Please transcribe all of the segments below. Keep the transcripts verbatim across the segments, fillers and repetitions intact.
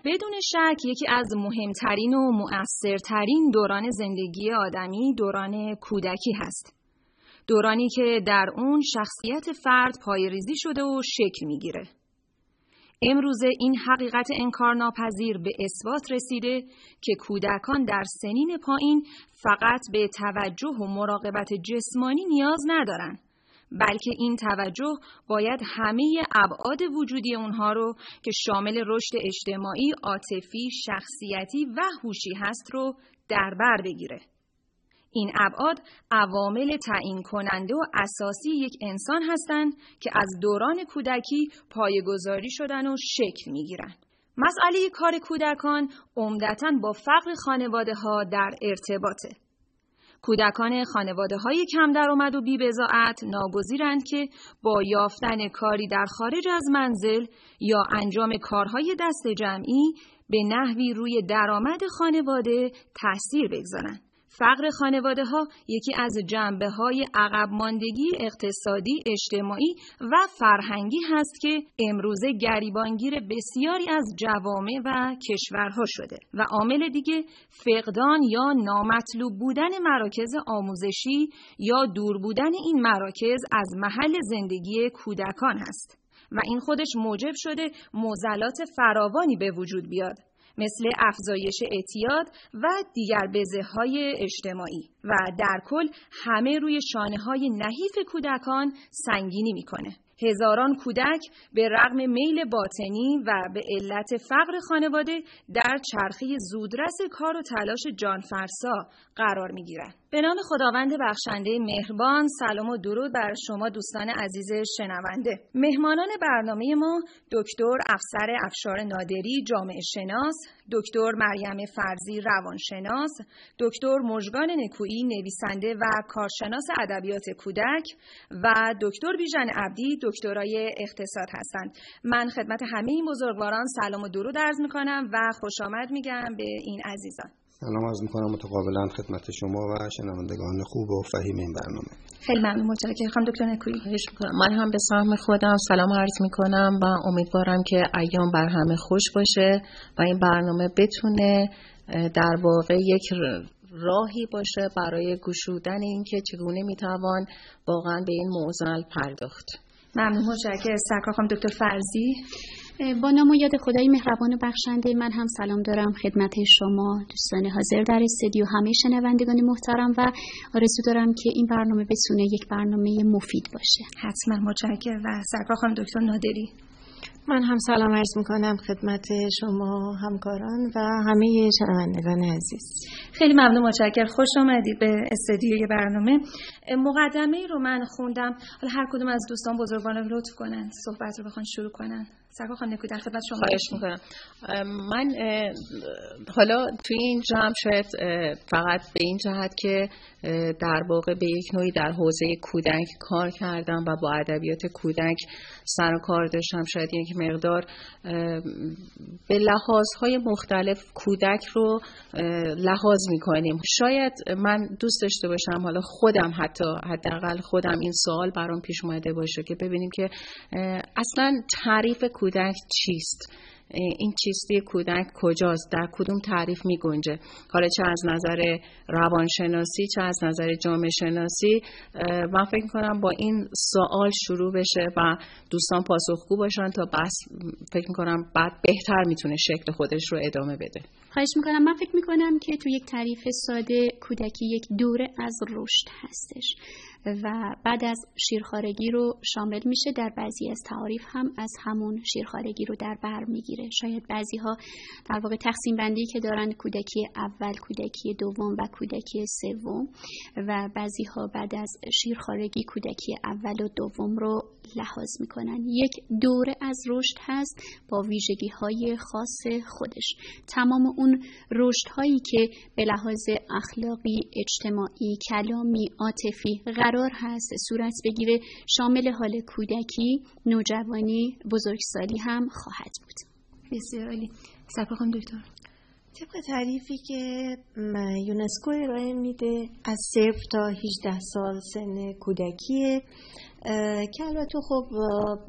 بدون شک یکی از مهمترین و مؤثرترین دوران زندگی آدمی دوران کودکی هست. دورانی که در اون شخصیت فرد پایه‌ریزی شده و شکل میگیره. امروزه این حقیقت انکارناپذیر به اثبات رسیده که کودکان در سنین پایین فقط به توجه و مراقبت جسمانی نیاز ندارن، بلکه این توجه باید همه ابعاد وجودی اونها رو که شامل رشد اجتماعی، عاطفی، شخصیتی و هوشی هست رو در بر بگیره. این ابعاد عوامل تعیین کننده و اساسی یک انسان هستند که از دوران کودکی پایه‌گذاری شدن و شکل میگیرن. مسئله کار کودکان عمدتاً با فقر خانواده‌ها در ارتباطه. کودکان خانواده‌های کم درآمد و بی‌بضاعت ناگزیرند که با یافتن کاری در خارج از منزل یا انجام کارهای دست جمعی به نحوی روی درآمد خانواده تأثیر بگذارند. فقر خانواده‌ها یکی از جنبه‌های عقب ماندگی اقتصادی، اجتماعی و فرهنگی هست که امروزه گریبانگیر بسیاری از جوامع و کشورها شده و عامل دیگه فقدان یا نامطلوب بودن مراکز آموزشی یا دور بودن این مراکز از محل زندگی کودکان هست و این خودش موجب شده معضلات فراوانی به وجود بیاد، مثل افزایش اعتیاد و دیگر بزه‌های اجتماعی و در کل همه روی شانه‌های نحیف کودکان سنگینی می‌کنه. هزاران کودک به رغم میل باطنی و به علت فقر خانواده در چرخه زودرس کار و تلاش جانفرسا قرار می‌گیرند. به نام خداوند بخشنده مهربان، سلام و درود بر شما دوستان عزیز شنونده. مهمانان برنامه ما دکتر افسر افشار نادری، جامعه شناس، دکتر مریم فرزی، روانشناس، دکتر مژگان نکویی، نویسنده و کارشناس ادبیات کودک و دکتر بیژن عبدی، دکترای اقتصاد هستند. من خدمت همه این بزرگواران سلام و درود عرض می‌کنم و خوش آمد میگم به این عزیزان. سلام عرض می‌کنم متقابلا خدمت شما و شنوندگان خوب و فهیم این برنامه. خیلی ممنون، متشکرم. خانم دکتر نکویی. خواهش می‌کنم. من هم به سهم خودم سلام عرض می‌کنم و امیدوارم که ایام بر همه خوش باشه و این برنامه بتونه در واقع یک راهی باشه برای گشودن این که چگونه میتوان واقعا به این معضل پرداخت. ممنون، متشکرم. سرکار خانم دکتر فرزی. با نام و یاد خدای مهربان و بخشنده، من هم سلام دارم خدمت شما دوستان حاضر در استودیو، همه شنوندگان محترم و آرزو دارم که این برنامه بتونه یک برنامه مفید باشه. حتما، متشکرم. و سرکار خانم دکتر نادری. من هم سلام عرض میکنم خدمت شما همکاران و همه شنوندگان عزیز. خیلی ممنون، متشکرم. خوش آمدید به استودیوی برنامه. مقدمه رو من خوندم، حالا هر کدوم از دوستان بزرگواران لطف کنن صحبت رو بخوان شروع کنن. سرکار خانم نکویی در خدمت شما. خواهش میکنم. من حالا توی این جمع شاید فقط به این جهت که در واقع به یک نوعی در حوزه کودک کار کردم و با ادبیات کودک سر و کار داشتم، شاید یک مقدار به لحاظهای مختلف کودک رو لحاظ میکنیم. شاید من دوست داشته باشم حالا خودم حتی حداقل خودم این سوال برام پیش اومده باشه که ببینیم که اصلا تعریف کودک چیست؟ این چیستی کودک کجاست؟ در کدوم تعریف می گنجه؟ حالا چه از نظر روانشناسی چه از نظر جامعه شناسی. من فکر کنم با این سوال شروع بشه و دوستان پاسخگو باشن تا بس فکر کنم بعد بهتر میتونه شکل خودش رو ادامه بده. خواهش میکنم. من فکر میکنم که تو یک تعریف ساده کودکی یک دوره از رشد هستش و بعد از شیرخوارگی رو شامل میشه. در بعضی از تعاریف هم از همون شیرخوارگی رو در بر میگیره. شاید بعضی ها در واقع تقسیم بندی که دارن کودکی اول، کودکی دوم و کودکی سوم و بعضی ها بعد از شیرخوارگی کودکی اول و دوم رو لحاظ میکنن. یک دوره از رشد هست با ویژگی های خاص خودش. تمام اون رشد هایی که به لحاظ اخلاقی، اجتماعی، کلامی، عاطفی قرار هست صورت بگیره شامل حال کودکی، نوجوانی، بزرگسالی هم خواهد بود. بسیار عالی. سرکار خانم دکتر. طبق تعریفی که یونسکو ارائه میده از صفر تا هجده سال سن کودکیه که البته خب باز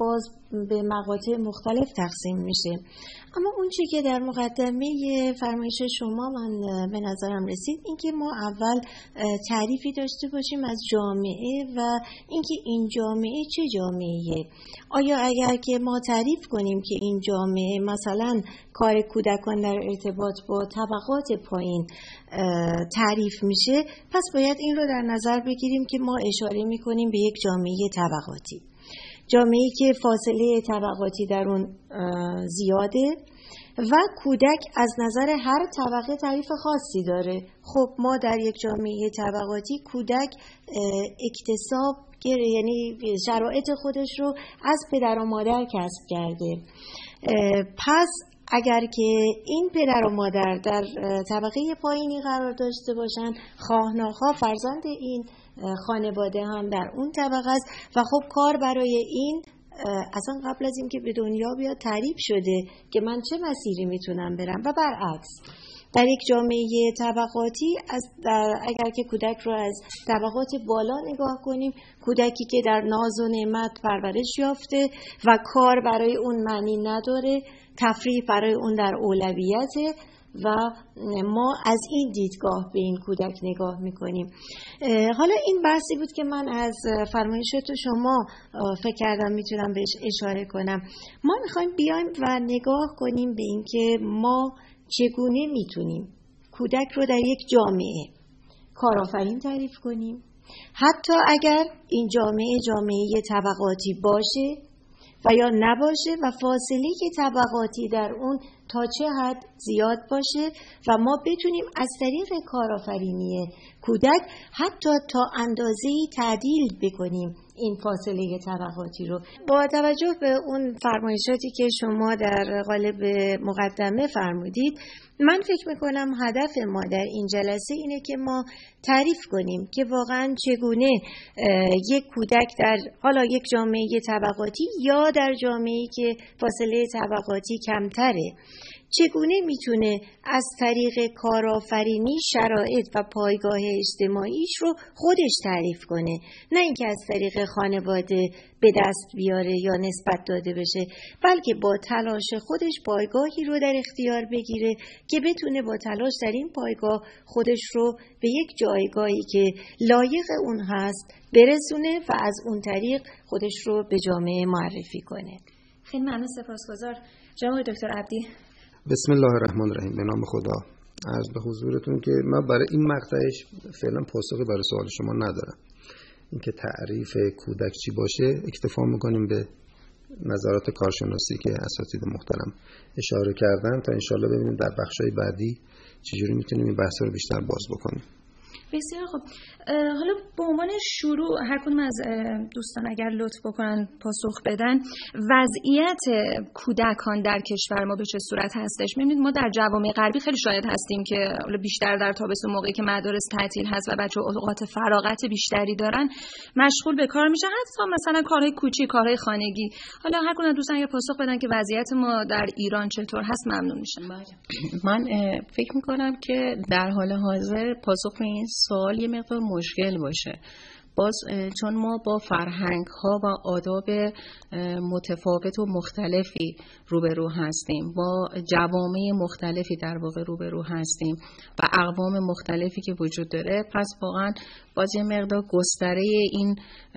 به مقاطع مختلف تقسیم میشه. اما اون چی که در مقدمه فرمایش شما من به نظرم رسید این که ما اول تعریفی داشته باشیم از جامعه و اینکه این جامعه چه جامعه‌ایه. آیا اگر که ما تعریف کنیم که این جامعه مثلا کار کودکان در ارتباط با طبقات پایین تعریف میشه، پس باید این رو در نظر بگیریم که ما اشاره میکنیم به یک جامعه طبقاتی، جامعه‌ای که فاصله طبقاتی در اون زیاده و کودک از نظر هر طبقه تعریف خاصی داره. خب ما در یک جامعه طبقاتی کودک اکتساب یعنی شرایط خودش رو از پدر و مادر کسب کرده. پس اگر که این پدر و مادر در طبقه پایینی قرار داشته باشن، خواه ناخواه فرزند این خانواده هم در اون طبقه است و خب کار برای این اصلا قبل از این که به دنیا بیاد تعریف شده که من چه مسیری میتونم برم. و برعکس در یک جامعه طبقاتی از اگر که کودک رو از طبقات بالا نگاه کنیم، کودکی که در ناز و نعمت پرورش یافته و کار برای اون معنی نداره، تفریح برای اون در اولویته و ما از این دیدگاه به این کودک نگاه میکنیم. حالا این بحثی بود که من از فرمایشات شما فکر کردم میتونم بهش اشاره کنم. ما میخوایم بیایم و نگاه کنیم به این که ما چگونه میتونیم کودک رو در یک جامعه کارآفرین تعریف کنیم، حتی اگر این جامعه جامعه طبقاتی باشه و یا نباشه و فاصله که طبقاتی در اون تا چه حد زیاد باشه و ما بتونیم از طریق کارآفرینی کودک حتی تا اندازه‌ای تعدیل بکنیم این فاصله طبقاتی رو. با توجه به اون فرمایشاتی که شما در قالب مقدمه فرمودید، من فکر میکنم هدف ما در این جلسه اینه که ما تعریف کنیم که واقعا چگونه یک کودک در حالا یک جامعه طبقاتی یا در جامعه‌ای که فاصله طبقاتی کمتره چگونه میتونه از طریق کارآفرینی شرایط و پایگاه اجتماعیش رو خودش تعریف کنه، نه اینکه از طریق خانواده به دست بیاره یا نسبت داده بشه، بلکه با تلاش خودش پایگاهی رو در اختیار بگیره که بتونه با تلاش در این پایگاه خودش رو به یک جایگاهی که لایق اون هست برسونه و از اون طریق خودش رو به جامعه معرفی کنه. خیلی ممنون، سپاسگزار. جناب دکتر عبدی. بسم الله الرحمن الرحیم. به نام خدا. عرض به حضورتون که من برای این مقطعش فعلا پاسخی برای سوال شما ندارم. اینکه تعریف کودک چی باشه اکتفا میکنیم به نظرات کارشناسی که اساتید محترم اشاره کردن تا انشالله ببینیم در بخشای بعدی چجوری میتونیم این بحث رو بیشتر باز بکنیم. بسیار خوب. حالا به عنوان شروع هر کدوم از دوستان اگر لطف بکنن پاسخ بدن، وضعیت کودکان در کشور ما به چه صورت هستش؟ می‌بینید ما در جوامع غربی خیلی شاهد هستیم که بیشتر در تابستون موقعی که مدارس تعطیل هست و بچه‌ها اوقات فراغت بیشتری دارن مشغول به کار میشن، حتی مثلا کارهای کوچیک، کارهای خانگی. حالا هر کدوم از دوستان اگر پاسخ بدن که وضعیت ما در ایران چطور هست ممنون میشم. من فکر می‌کنم که در حال حاضر پاسخ به این سوال یه مقدار مشکل باشه، باز چون ما با فرهنگ ها و آداب متفاوت و مختلفی روبرو هستیم، با جوامع مختلفی در واقع روبرو هستیم و اقوام مختلفی که وجود داره، پس واقعا باز یه مقدار گستره این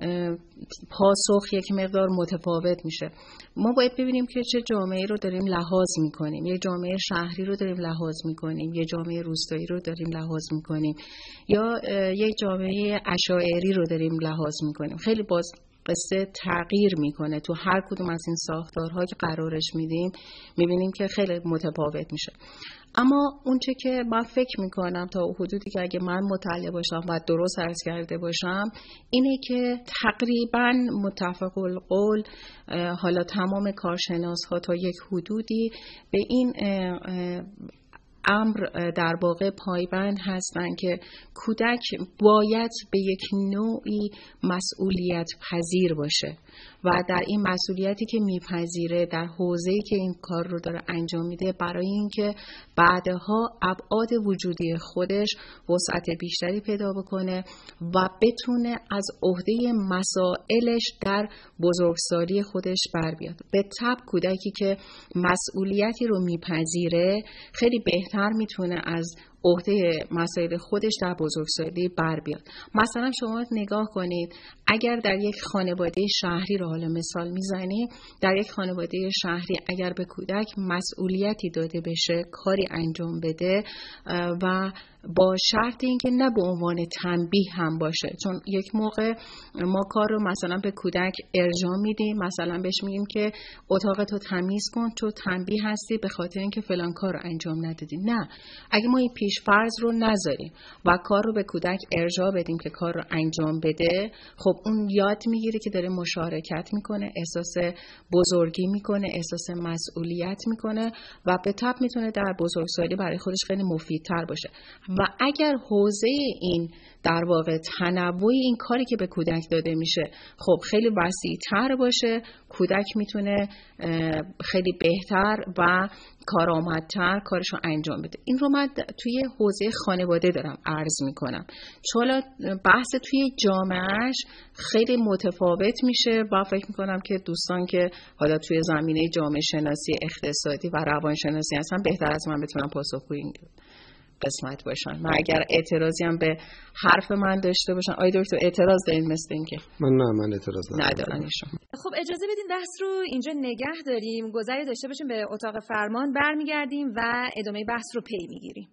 پاسخ یک مقدار متفاوت میشه. ما باید ببینیم که چه جامعه رو داریم لحاظ میکنیم. یک جامعه شهری رو داریم لحاظ میکنیم، یک جامعه روستایی رو داریم لحاظ میکنیم، یا یک جامعه عشایری رو داریم لحاظ میکنیم. خیلی باز قصه تغییر میکنه تو هر کدوم از این ساختارها که قرارش میدیم، میبینیم که خیلی متفاوت میشه. اما اونچه که من فکر میکنم تا حدودی که اگه من مطلع باشم و درست عرض کرده باشم اینه که تقریبا متفق القول حالا تمام کارشناس ها تا یک حدودی به این امر در واقع پایبند هستند که کودک باید به یک نوعی مسئولیت پذیر باشه و در این مسئولیتی که میپذیره در حوزه‌ای که این کار رو داره انجام میده، برای اینکه بعدها ابعاد وجودی خودش وسعت بیشتری پیدا بکنه و بتونه از عهده مسائلش در بزرگسالی خودش بر بیاد. به طبع کودکی که مسئولیتی رو میپذیره خیلی بهتر میتونه از عهده مسائل خودش در بزرگسالی بر بیاد. مثلا شما نگاه کنید، اگر در یک خانواده شهری رو حالا مثال میزنیم، در یک خانواده شهری اگر به کودک مسئولیتی داده بشه، کاری انجام بده و با شرط اینکه نه به عنوان تنبیه هم باشه، چون یک موقع ما کار رو مثلا به کودک ارجاع میدیم، مثلا بهش میگیم که اتاقتو تمیز کن، تو تنبیه هستی به خاطر اینکه فلان کار رو انجام ندادی. نه، اگه ما این پیش فرض رو نذاریم و کار رو به کودک ارجاع بدیم که کار رو انجام بده، خب اون یاد میگیره که داره مشارکت میکنه، احساس بزرگی میکنه، احساس مسئولیت میکنه و به تبع میتونه در بزرگسالی برای خودش خیلی مفیدتر باشه. و اگر حوزه این در واقع تنوع این کاری که به کودک داده میشه خب خیلی وسیع‌تر باشه، کودک میتونه خیلی بهتر و کارآمدتر کارشو انجام بده. این رو من توی حوزه خانواده دارم عرض میکنم، چون بحث توی جامعهش خیلی متفاوت میشه و فکر میکنم که دوستان که حالا توی زمینه جامعه شناسی اقتصادی و روانشناسی هستن بهتر از من بتونم پاسخگوی این قسمت باشن. من اگر اعتراضی هم به حرف من داشته باشن، آی دکتر اعتراض دارین مثل این که من نه من اعتراض ندارم. خب اجازه بدین بحث رو اینجا نگه داریم، گذری داشته باشیم به اتاق فرمان، برمیگردیم و ادامه بحث رو پی میگیریم.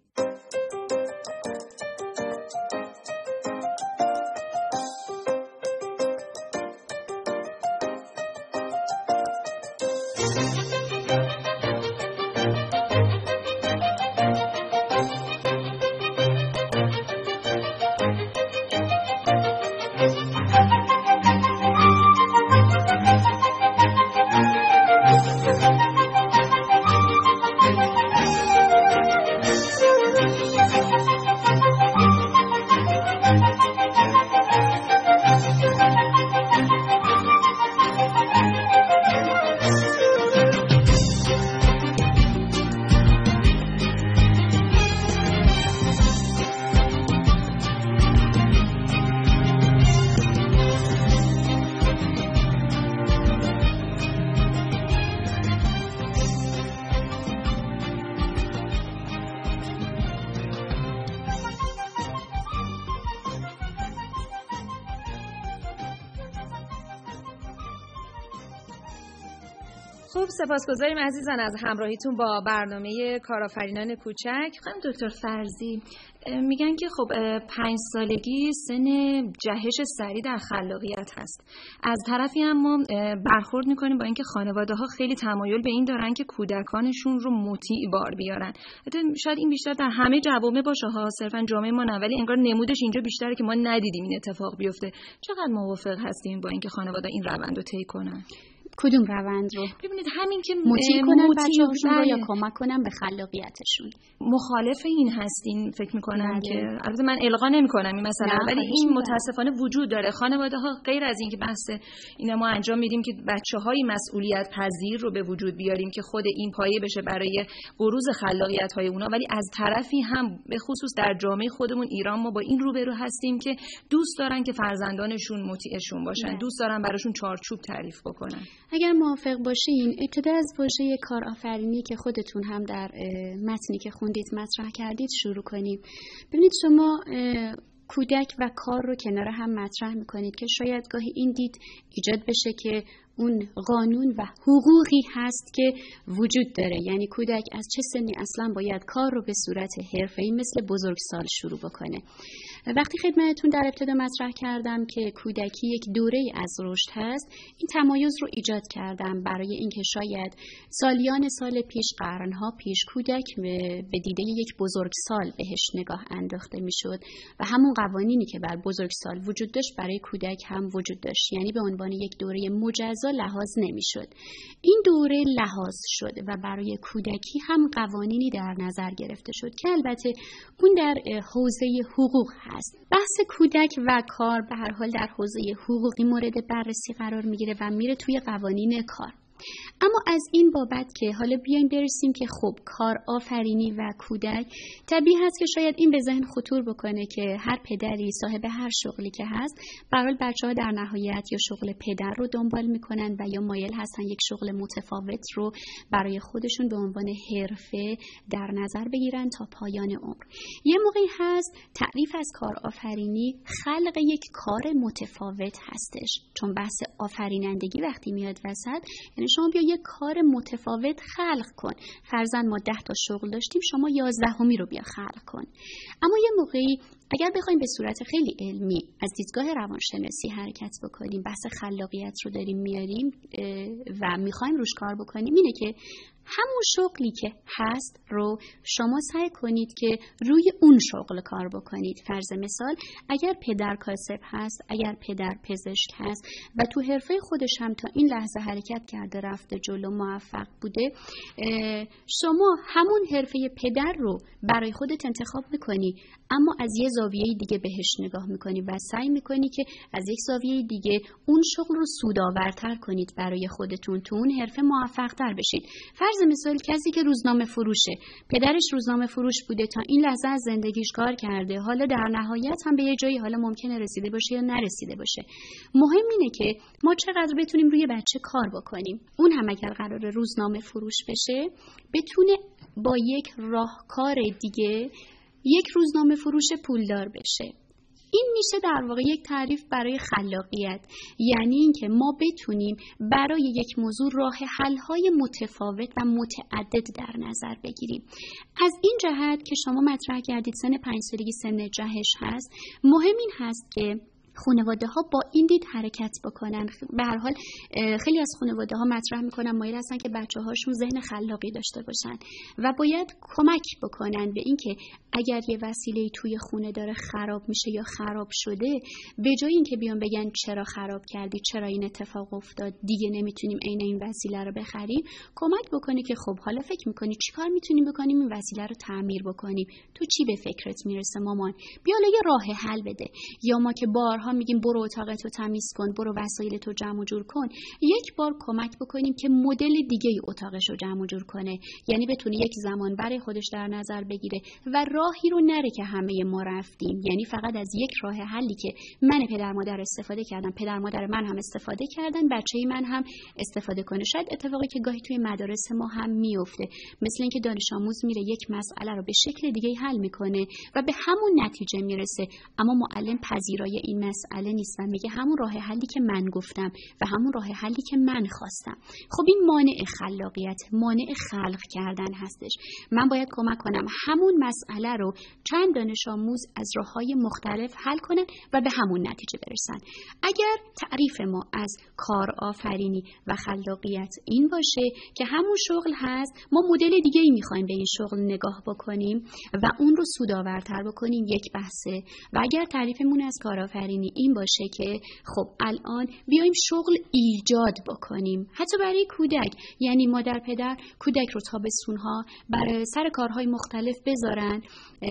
خب سپاسگزاریم عزیزان از همراهیتون با برنامه کارآفرینان کوچک. خانم دکتر فرزی میگن که خب پنج سالگی سن جهش سریع در خلاقیت هست. از طرفی هم ما برخورد میکنیم با اینکه خانواده ها خیلی تمایل به این دارن که کودکانشون رو مطیع بار بیارن. شاید این بیشتر در همه جوامع باشه ها، صرفا جامعه ما نه، ولی انگار نمودش اینجا بیشتره که ما ندیدیم این اتفاق بیفته. چقدر موافق هستیم با اینکه خانواده این روند رو طی کنن؟ کدوم روند رو؟ ببینید همین که مطیع کنن بچه‌هاشون رو یا کمک کنن به خلاقیتشون. مخالف این هستین فکر می‌کنم که البته من القا نمی‌کنم این مسئله، ولی این متاسفانه وجود داره. خانواده‌ها غیر از این که بحث اینا ما انجام میدیم که بچه‌های مسئولیت پذیر رو به وجود بیاریم که خود این پایه بشه برای بروز خلاقیت‌های اونا، ولی از طرفی هم به خصوص در جامعه خودمون ایران ما با این روبرو هستیم که دوست دارن که فرزندانشون مطیعشون باشن، نه. دوست دارن براشون چارچوب تعریف بکنن. اگر موافق باشین ابتدا از واژه کارآفرینی که خودتون هم در متنی که خوندید مطرح کردید شروع کنیم. ببینید شما کودک و کار رو کنار هم مطرح میکنید که شاید گاهی این دید ایجاد بشه که اون قانون و حقوقی هست که وجود داره، یعنی کودک از چه سنی اصلا باید کار رو به صورت حرفه‌ای مثل بزرگسال شروع بکنه. وقتی خدمتتون در ابتدا مطرح کردم که کودکی یک دوره از رشد هست، این تمایز رو ایجاد کردم برای اینکه شاید سالیان سال پیش، قرنها پیش، کودک به دیده یک بزرگسال بهش نگاه انداخته میشد و همون قوانینی که بر بزرگسال وجود داشت برای کودک هم وجود داشت، یعنی به عنوان یک دوره مجزا لحاظ نمیشد. این دوره لحاظ شد و برای کودکی هم قوانینی در نظر گرفته شد که البته اون در حوزه حقوق هست. بحث کودک و کار به هر حال در حوزه حقوقی مورد بررسی قرار میگیره و میره توی قوانین کار. اما از این بابت که حالا بیایم برسیم که خب کار آفرینی و کودک، طبیعی هست که شاید این به ذهن خطور بکنه که هر پدری صاحب هر شغلی که هست، به هر حال بچه‌ها در نهایت یا شغل پدر رو دنبال میکنن و یا مایل هستن یک شغل متفاوت رو برای خودشون به عنوان حرفه در نظر بگیرن تا پایان عمر. یه موقعی هست تعریف از کار آفرینی خلق یک کار متفاوت هستش، چون بحث آفرینندگی وقتی میاد وسط، یعنی شما بیا یک کار متفاوت خلق کن. فرضاً ما ده تا شغل داشتیم، شما یازدهمی رو بیا خلق کن. اما یه موقعی اگر بخوایم به صورت خیلی علمی از دیدگاه روانشناسی حرکت بکنیم، بحث خلاقیت رو داریم میاریم و میخوایم روش کار بکنیم، اینه که همون شغلی که هست رو شما سعی کنید که روی اون شغل کار بکنید. فرض مثال، اگر پدر کاسب هست، اگر پدر پزشک هست و تو حرفه خودش هم تا این لحظه حرکت کرده، رفته جلو، موفق بوده، شما همون حرفه پدر رو برای خودت انتخاب میکنی، اما از یه زاویه دیگه بهش نگاه میکنی و سعی میکنی که از یک زاویه دیگه اون شغل رو سودآورتر کنید برای خودتون، تو اون حرفه موفق‌تر بشید. فرض مثال کسی که روزنامه فروشه، پدرش روزنامه فروش بوده، تا این لحظه از زندگیش کار کرده، حالا در نهایت هم به یه جایی حالا ممکنه رسیده باشه یا نرسیده باشه. مهم اینه که ما چقدر بتونیم روی بچه کار بکنیم. اون هم اگر قراره روزنامه فروش بشه، بتونه با یک راهکار دیگه یک روزنامه فروش پولدار بشه. این میشه در واقع یک تعریف برای خلاقیت، یعنی اینکه ما بتونیم برای یک موضوع راه حل‌های متفاوت و متعدد در نظر بگیریم. از این جهت که شما مطرح کردید سن پنج سالگی سن جهش هست، مهم این هست که خانواده ها با این دید حرکت بکنن. به هر حال خیلی از خانواده ها مطرح میکنن، مایل هستن که بچه هاشون ذهن خلاقی داشته باشن و باید کمک بکنن به این که اگر یه وسیله توی خونه داره خراب میشه یا خراب شده، به جای این که بیان بگن چرا خراب کردی، چرا این اتفاق افتاد، دیگه نمیتونیم عین این وسیله رو بخریم، کمک بکنه که خب حالا فکر میکنی چیکار میتونیم بکنیم این وسیله رو تعمیر بکنیم، تو چی به فکرت میرسه مامان، بیا یه راه حل بده. یا ما که بارها میگیم برو اتاقتو تمیز کن، برو وسایلتو جمع و جور کن، یک بار کمک بکنیم که مدل دیگه ای اتاقشو جمع و جور کنه، یعنی بتونه یک زمان برای خودش در نظر بگیره و راهی رو نره که همه ما رفتیم، یعنی فقط از یک راه حلی که من پدر مادر استفاده کردم، پدر مادر من هم استفاده کردن، بچه‌ی من هم استفاده کنه. شاید اتفاقی که گاهی توی مدارس ما هم میفته، مثل اینکه دانش آموز میره یک مسئله رو به شکل دیگه حل میکنه و به همون نتیجه میرسه، اما معلم پذیرای این مسئله نیست و میگه همون راه حلی که من گفتم و همون راه حلی که من خواستم. خب این مانع خلاقیت، مانع خلق کردن هستش. من باید کمک کنم همون مسئله رو چند دانش آموز از راههای مختلف حل کنن و به همون نتیجه برسن. اگر تعریف ما از کار آفرینی و خلاقیت این باشه که همون شغل هست، ما مدل دیگه ای میخوایم به این شغل نگاه بکنیم و اون رو سودآورتر بکنیم، یک بحثه. و اگر تعریفمون از کار آفرینی این باشه که خب الان بیایم شغل ایجاد بکنیم، حتی برای کودک، یعنی مادر پدر کودک رو تابستونها برای سر کارهای مختلف بذارن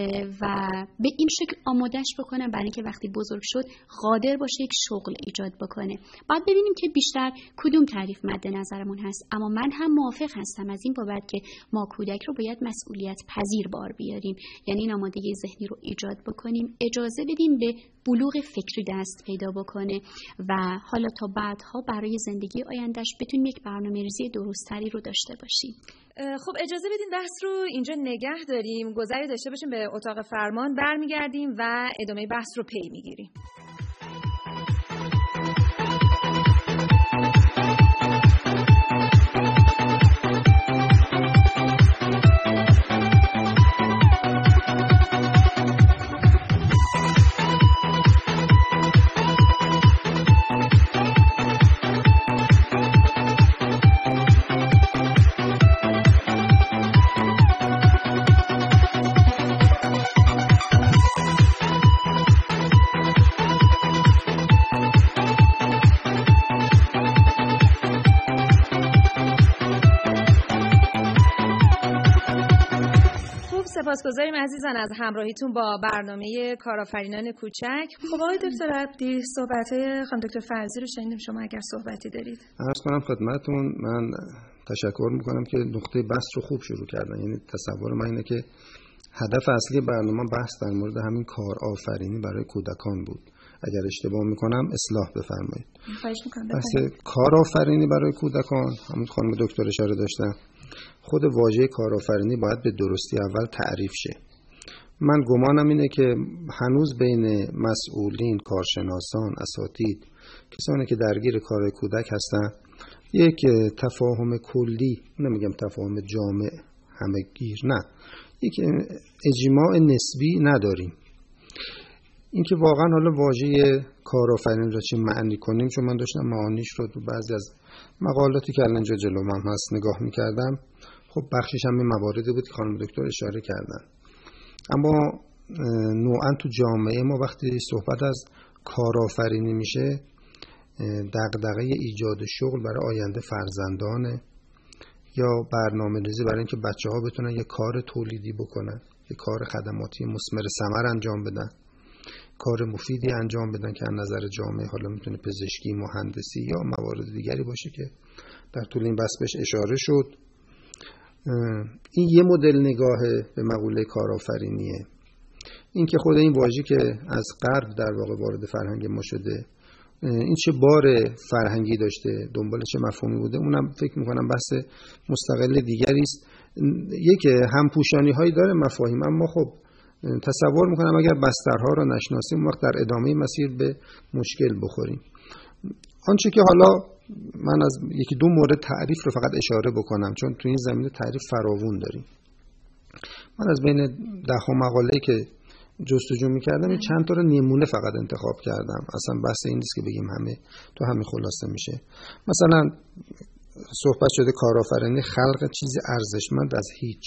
و به این شکل آمادش بکنن برای اینکه وقتی بزرگ شد قادر باشه یک شغل ایجاد بکنه. بعد ببینیم که بیشتر کدوم تعریف مد نظرمون هست. اما من هم موافق هستم از این بابت که ما کودک رو باید مسئولیت پذیر بار بیاریم، یعنی این آمادگی ذهنی رو ایجاد بکنیم، اجازه بدیم به بلوغ فکری دست پیدا بکنه و حالا تا بعدها برای زندگی آیندهش بتونیم یک برنامه‌ریزی درستری رو داشته باشیم. خب اجازه بدین بحث رو اینجا نگه داریم، گذری داشته باشیم، به اتاق فرمان برمیگردیم و ادامه بحث رو پی میگیریم. سپاسگزاریم عزیزان از همراهیتون با برنامه کارآفرینان کوچک. خب آقای دکتر عبدی، صحبت‌های خانم دکتر فرزی رو شنیدیم، شما اگر صحبتی دارید عرض کنم خدمتتون. من تشکر میکنم که نقطه بحث رو خوب شروع کردن. یعنی تصور من اینه که هدف اصلی برنامه بحث در مورد همین کارآفرینی برای کودکان بود. اگر اشتباه میکنم اصلاح بفرمایید. خواهش میکنم. بحث کارآفرینی برای کودکان، همون خانم دکتر اشاره داشتن، خود واژه کارآفرینی باید به درستی اول تعریف شه. من گمانم اینه که هنوز بین مسئولین، کارشناسان، اساتید، کسانی که درگیر کار کودک هستن، یک تفاهم کلی، نمیگم تفاهم جامع همه گیر، نه، یک اجماع نسبی نداریم. اینکه واقعا حالا واژه کارآفرین را چه معنی کنیم، چون من داشتم معانیش رو تو بعضی از مقالاتی که الان اینجا جلوم هم هست نگاه می‌کردم، خب بخشش هم این مواردی بود که خانم دکتر اشاره کردن. اما نوعا تو جامعه ما وقتی صحبت از کارآفرینی میشه، دغدغه ایجاد شغل برای آینده فرزندانه، یا برنامه‌ریزی برای اینکه بچه‌ها بتونن یه کار تولیدی بکنن، یه کار خدماتی مثمر ثمر انجام بدن، کار مفیدی انجام بدن که از نظر جامعه، حالا میتونه پزشکی، مهندسی یا موارد دیگری باشه که در طول این بحث بهش اشاره شد. این یه مدل نگاه به مقوله کارآفرینیه. این که خود این واژه که از غرب در واقع وارد فرهنگ ما شده، این چه بار فرهنگی داشته، دنبال چه مفهومی بوده، اونم فکر میکنم بحث مستقل دیگری است. یک همپوشانی هایی داره مفاهیم، اما خب تصور میکنم اگر بسترها رو نشناسیم وقت در ادامه مسیر به مشکل بخوریم. آنچه که حالا من از یکی دو مورد تعریف رو فقط اشاره بکنم، چون تو این زمینه تعریف فراوون داریم. من از بین ده ها مقاله‌ای که جستجو میکردم این چند تا رو نمونه فقط انتخاب کردم. اصلا بحث این نیست که بگیم همه تو همین خلاصه میشه. مثلا صحبت شده کارآفرینی خلق چیزی ارزشمند از هیچ،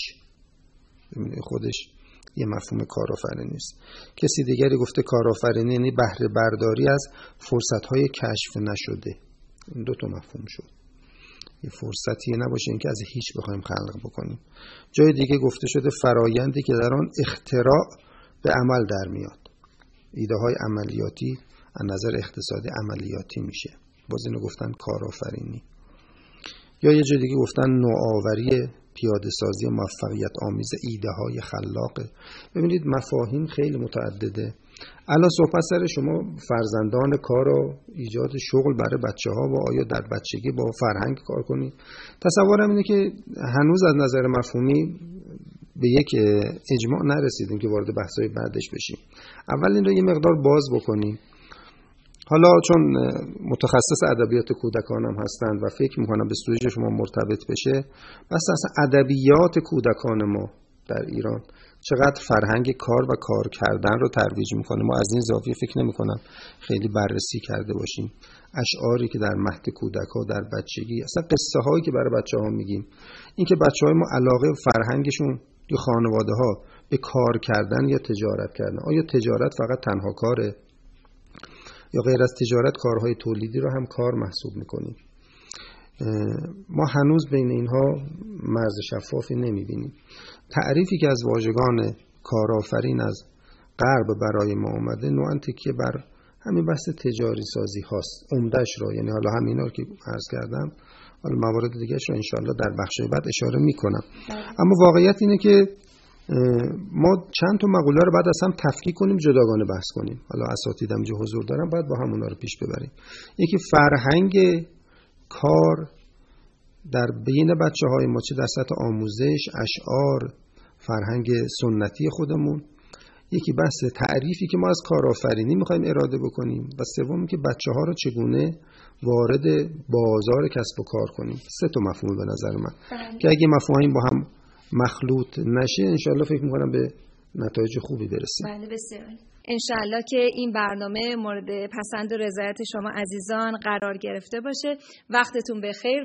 خودش یه مفهوم کارآفرینی است. کسی دیگری گفته کارآفرینی یعنی بهره برداری از فرصت‌های کشف نشده. این دو تا مفهوم شد. یه فرصتی نباشه اینکه از هیچ بخوایم خلق بکنیم. جای دیگه گفته شده فرایندی که در آن اختراع به عمل در میاد. ایده های عملیاتی از نظر اقتصادی عملیاتی میشه. باز اینو گفتن کارآفرینی. یا یه جای دیگه گفتن نوآوری، پیاده سازی موفقیت آمیز ایده های خلاقه. ببینید مفاهیم خیلی متعدده. الان صحبت سر شما فرزندان کار و ایجاد شغل برای بچه ها و آیا در بچگی با فرهنگ کار کنید. تصورم اینه که هنوز از نظر مفهومی به یک اجماع نرسیدیم که وارد بحث‌های بعدش بشیم. اول این رو یه مقدار باز بکنیم. حالا چون متخصص ادبیات کودکان هم هستند و فکر میکنم به سوژه شما مرتبط بشه، بس اصلا ادبیات کودکان ما در ایران چقدر فرهنگ کار و کار کردن رو ترویج میکنه. ما از این زاویه فکر نمیکنم خیلی بررسی کرده باشیم. اشعاری که در مهد کودک ها در بچگی، اصلا قصه هایی که برای بچه ها میگیم، این که بچه های ما علاقه فرهنگشون یا خانواده ها به کار کردن یا تجارت کردن، آیا تجارت فقط تنها کاره یا غیر از تجارت کارهای تولیدی رو هم کار محسوب میکنیم؟ ما هنوز بین اینها مرز شفافی نمیبینیم. تعریفی که از واژگان کارآفرین از غرب برای ما اومده نوعاً تکیه بر همین بحث تجاری سازی هاست، عمده‌اش رو، یعنی حالا همینا رو که عرض کردم، حالا موارد دیگه‌اش رو انشالله در بخش بعد اشاره میکنم. اما واقعیت اینه که ما چند تا مقوله رو بعد از هم تفکیک کنیم، جداگانه بحث کنیم. حالا اساتیدم اینجا حضور دارن، باید با همونا رو پیش ببریم. یکی فرهنگ کار در بین بچه‌های ما، چه در سطح آموزش، اشعار، فرهنگ سنتی خودمون. یکی بحث تعریفی که ما از کارآفرینی می‌خوایم اراده بکنیم و سومی که بچه‌ها رو چگونه وارد بازار کسب و کار کنیم. سه تا مفهوم به نظر من بله. که اگه مفاهیم با هم مخلوط نشه انشالله فکر می‌کنم به نتایج خوبی برسیم. بله بسیار. انشالله که این برنامه مورد پسند و رضایت شما عزیزان قرار گرفته باشه. وقتتون بخیر.